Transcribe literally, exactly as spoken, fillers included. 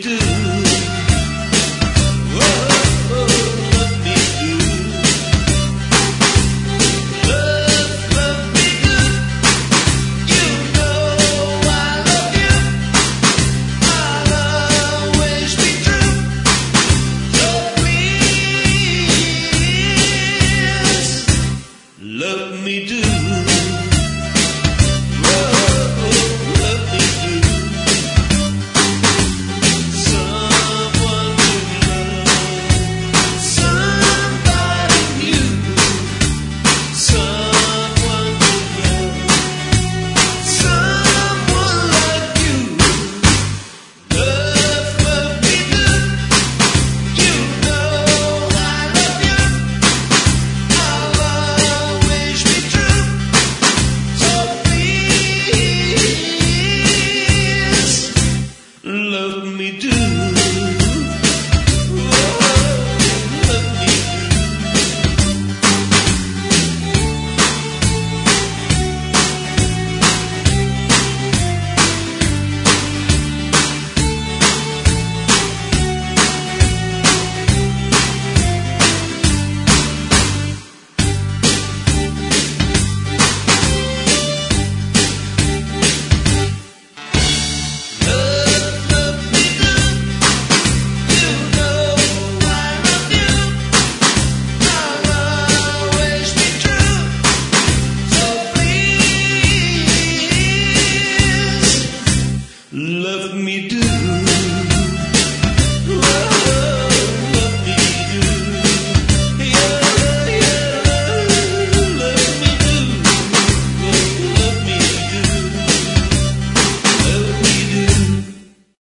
do. Oh, oh, love me do. Love, love me do. You know I love you. I'll always be true. So please, love me do. Love me do.